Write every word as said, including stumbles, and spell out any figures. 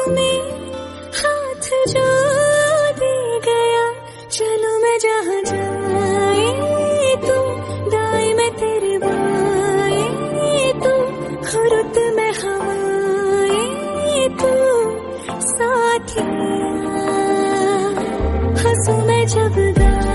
में हाथ जो दे गया, चलो मैं जहाँ जाए तू, दाएं मैं तेरे बाएं तू, रुत में हवाएं तू, साथिया हंसू मैं जब गा